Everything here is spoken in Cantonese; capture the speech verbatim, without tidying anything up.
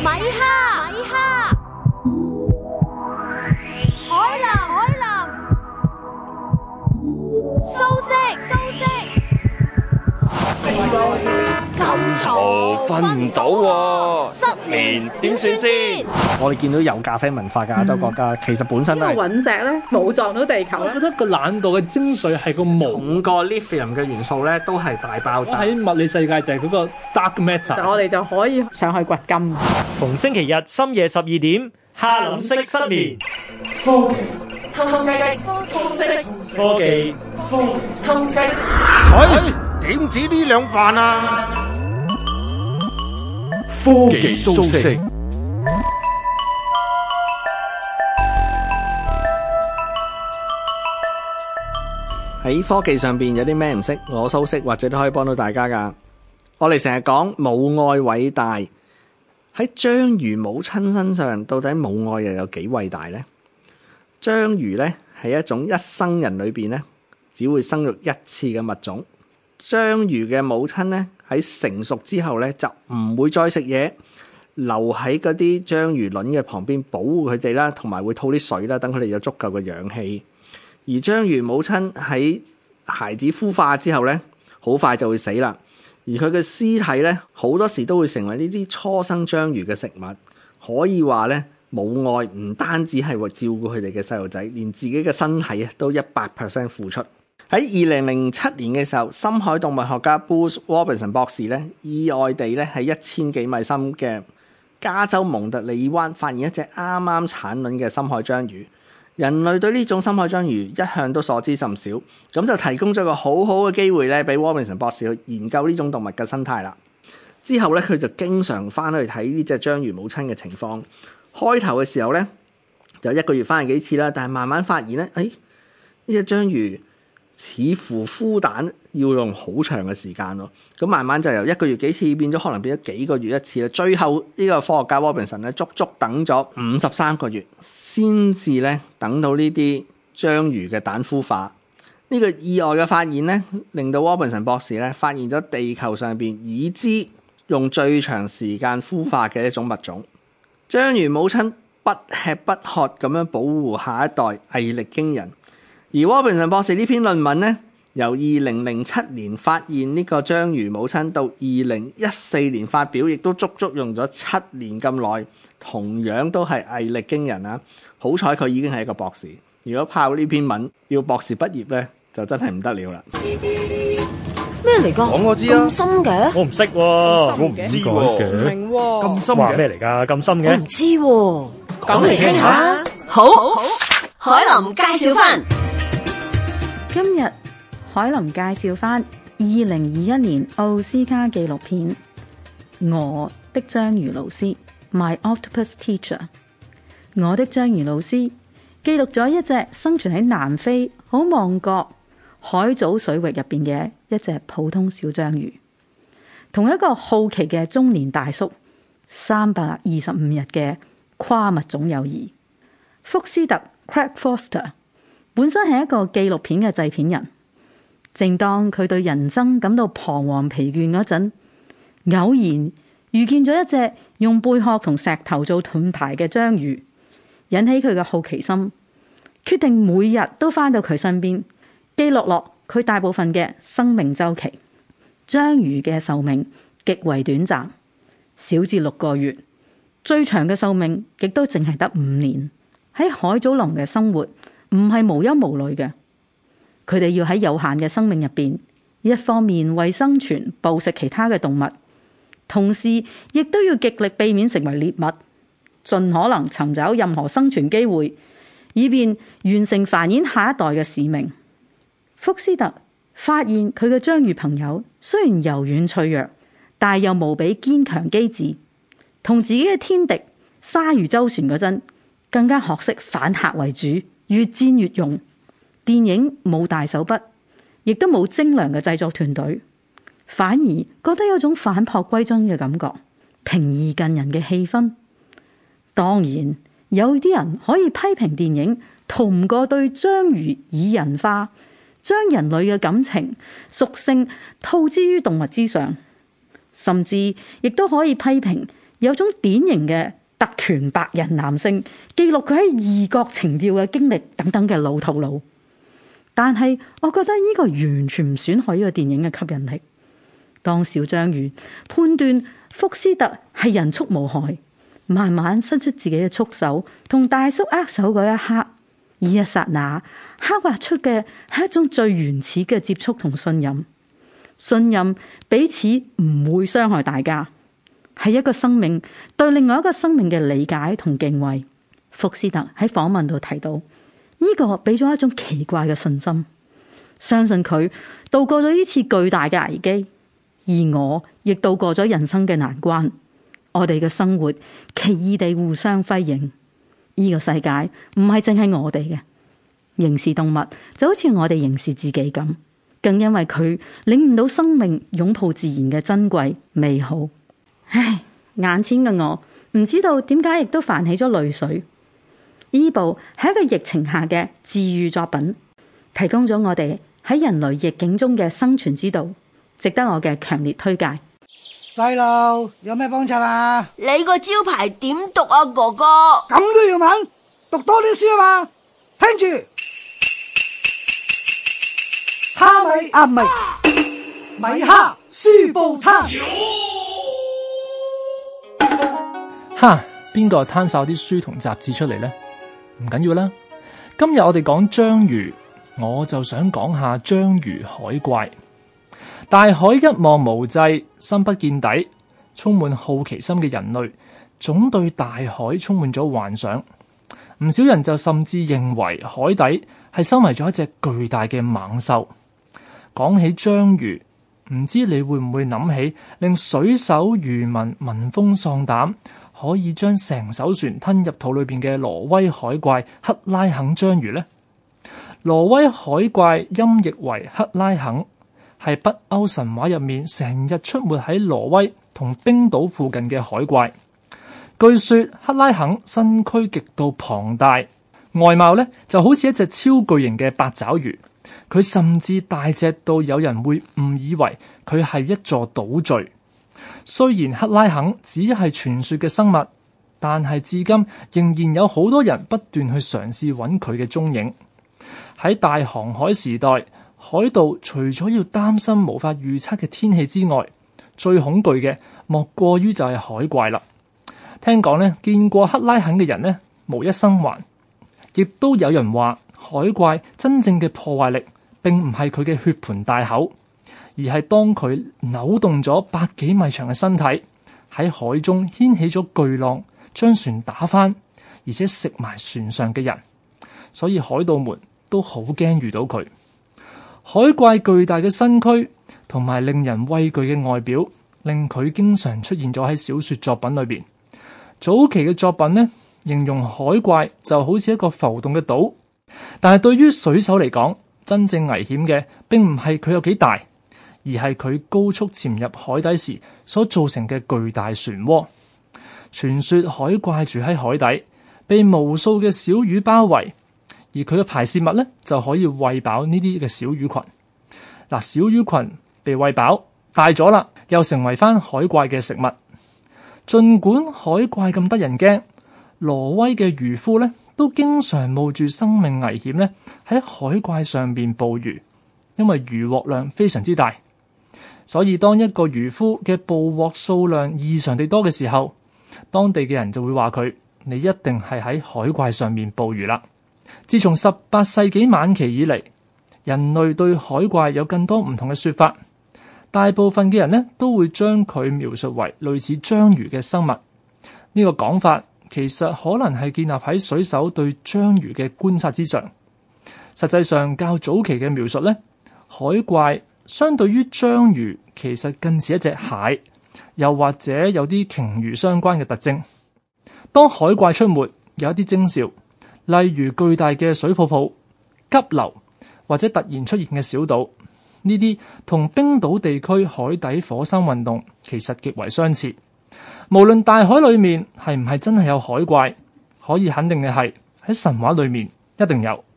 米哈，米哈，海林，海林，蘇軾，蘇軾。 咁嘈瞓唔到喎，失眠點算先？ 我哋見到有咖啡文化嘅亞洲國家，嗯、其實本身都係隕石咧冇撞到地球咧。 我覺得個懶惰嘅精髓係個五個 lithium 嘅元素咧，都係大爆炸。喺物理世界就係嗰個 dark matter。 就我哋就可以上去掘金。 逢星期日深夜十二點，哈林式失眠。 科技通識，通識， 科技， 科技通識。 佢點止呢兩飯啊？ 科技蘇軾。 喺科技上邊有啲咩唔識，我蘇軾或者都可以幫到大家噶。我哋成日講母愛偉大，喺章魚母親身上，到底母愛又有幾偉大呢？章魚咧係一種一生人裏邊咧只會生育一次嘅物種。章魚嘅母親咧喺成熟之後咧就唔會再食嘢，留喺嗰啲章魚卵嘅旁邊保護佢哋啦，同埋會吐啲水啦，等佢哋有足夠嘅氧氣。而章魚母親喺孩子孵化之後咧，好快就會死啦。而佢嘅屍體咧好多時都會成為呢啲初生章魚嘅食物。可以話咧，母愛唔單止係為照顧佢哋嘅細路仔，連自己嘅身體都一百 percent 付出。喺二零零七年嘅時候，深海動物學家 Bruce Robinson 博士咧，意外地咧喺一千幾米深嘅加州蒙特利爾灣發現一隻啱啱產卵嘅深海章魚。人類對呢種深海章魚一向都所知甚少，咁就提供咗個好好嘅機會咧，俾 Robinson 博士去研究呢種動物嘅生態啦。之後咧，佢就經常翻去睇呢隻章魚母親嘅情況。開頭嘅時候咧，就一個月翻去幾次啦，但係慢慢發現咧，誒呢隻章魚似乎孵蛋要用好長嘅時間咯。咁慢慢就由一個月幾次變咗可能變咗幾個月一次啦。最後呢個科學家 Robinson 咧足足等咗五十三個月，先至咧等到呢啲章魚嘅蛋孵化。呢個意外嘅發現咧，令到 Robinson 博士咧發現咗地球上邊已知用最長時間孵化嘅一種物種。章魚母親不吃不喝咁樣保護下一代，毅力驚人。而 Robinson 博士呢篇論文咧，由二零零七年發現呢個章魚母親到二零一四年發表，亦都足足用咗七年咁耐，同樣都係毅力驚人啊！好彩佢已經係一個博士，如果靠呢篇文要博士畢業咧，就真係唔得了啦。 咩嚟㗎？ 講我知啊， 咁深嘅？ 我唔識喎， 我唔知喎， 唔明喎， 咁深嘅話咩嚟㗎？咁深嘅？ 我唔知喎， 講嚟聽下。 好，好，海林介紹返。 今日海林介紹返二零二一年奧斯卡紀錄片《我的章魚老師》My Octopus Teacher。我的章魚老師記錄咗一隻生存喺南非好望角海藻水域入邊嘅一隻普通小章魚，同一個好奇嘅中年大叔三百二十五日嘅跨物種友誼。福斯特 Craig Foster 本身係一個紀錄片嘅製片人，正當佢對人生感到彷徨疲倦嗰陣，偶然遇見咗一隻用貝殼同石頭做盾牌嘅章魚，引起佢嘅好奇心，決定每日都返到佢身邊，記錄落佢大部分嘅生命週期。章魚嘅壽命極為短暫，少至六個月，最長嘅壽命亦都淨係得五年。喺海藻籠嘅生活唔係無憂無慮嘅，佢哋要喺有限嘅生命入邊，一方面為生存捕食其他嘅動物，同時亦都要極力避免成為獵物，盡可能尋找任何生存機會，以便完成繁衍下一代嘅使命。福斯特發現佢嘅章魚朋友雖然柔軟脆弱，但又無比堅強機智，同自己嘅天敵鯊魚周旋嗰陣，更加學識反客為主，越戰越勇。電影冇大手筆，亦都冇精良嘅製作團隊，反而覺得有種返璞歸真嘅感覺，平易近人嘅氣氛。當然有啲人可以批評電影逃唔過對章魚擬人化，將人類嘅感情屬性套之於動物之上，甚至亦都可以批評有種典型嘅特權白人男性記錄佢喺異國情調嘅經歷等等嘅老套路。但係我覺得呢個完全唔損害呢個電影嘅吸引力。當小章魚判斷福斯特係人畜無害，慢慢伸出自己嘅觸手同大叔握手嗰一刻，呢一剎那刻畫出嘅係一種最原始嘅接觸同信任。信任彼此唔會傷害大家，係一個生命對另外一個生命嘅理解同敬畏。福斯特喺訪問度提到，呢個俾咗一種奇怪嘅信心，相信佢度過咗呢次巨大嘅危機，而我亦度過咗人生嘅難關。我哋嘅生活奇異地互相輝映。呢個世界唔係淨係我哋嘅，凝視動物就好似我哋凝視自己咁，更因為佢領悟到生命擁抱自然嘅珍貴美好。唉，眼前嘅我唔知道點解亦都泛起咗淚水。呢部係一個疫情下嘅治癒作品，提供咗我哋喺人類逆境中嘅生存之道，值得我嘅強烈推介。 細路有咩幫襯啊？ 你個招牌點讀啊，哥哥？ 咁都要問？讀多啲書啊嘛！聽住，哈米啊唔係米哈書報攤。 哈，邊個攤晒啲書同雜誌出嚟呢？唔緊要啦，今日我哋講章魚，我就想講下章魚海怪。大海一望無際，深不見底，充滿好奇心嘅人類總對大海充滿咗幻想。唔少人就甚至認為海底係收埋咗一隻巨大嘅猛獸。講起章魚，唔知你會唔會諗起令水手漁民聞風喪膽，可以將成艘船吞入肚裏邊嘅挪威海怪克拉肯章魚呢？挪威海怪音譯為克拉肯，係北歐神話入面成日出沒喺挪威同冰島附近嘅海怪。據說克拉肯身軀極度龐大，外貌呢就好似一隻超巨型嘅八爪魚。佢甚至大隻到有人會誤以為佢係一座島嶼。雖然克拉肯只係傳說嘅生物，但係至今仍然有好多人不斷去嘗試揾佢嘅蹤影。喺大航海時代，海盜除咗要擔心無法預測嘅天氣之外，最恐懼嘅莫過於就係海怪啦。聽講呢，見過克拉肯嘅人呢，無一生還。亦都有人話，海怪真正嘅破壞力並唔係佢嘅血盆大口，而係當佢扭動咗百幾米長嘅身體喺海中掀起咗巨浪，將船打翻，而且食埋船上嘅人。所以海盜們都好驚遇到佢。海怪巨大嘅身軀同埋令人畏懼嘅外表，令佢經常出現咗喺小說作品裏邊。早期嘅作品呢，形容海怪就好似一個浮動嘅島，但係對於水手嚟講，真正危險嘅並唔係佢有幾大，而係佢高速潛入海底時所造成嘅巨大漩渦。傳說海怪住喺海底，被無數嘅小魚包圍，而佢嘅排泄物呢就可以餵飽呢啲嘅小魚群。嗱，小魚群被餵飽大咗啦，又成為翻海怪嘅食物。盡管海怪咁得人驚，挪威嘅漁夫呢都經常冒住生命危險呢喺海怪上邊捕魚，因為漁獲量非常之大。所以當一個漁夫嘅捕獲數量異常地多嘅時候，當地嘅人就會話佢：你一定係喺海怪上面捕魚啦。自從十八世紀晚期以嚟，人類對海怪有更多唔同嘅說法。大部分嘅人呢都會將佢描述為類似章魚嘅生物。呢個講法其實可能係建立喺水手對章魚嘅觀察之上。實際上較早期嘅描述呢，海怪相對於章魚其實更似一隻蟹，又或者有啲鯨魚相關嘅特徵。當海怪出沒，有一啲徵兆，例如巨大嘅水泡泡、急流或者突然出現嘅小島，呢啲同冰島地區海底火山運動其實極為相似。無論大海裏面係唔係真係有海怪，可以肯定嘅係喺神話裏面一定有。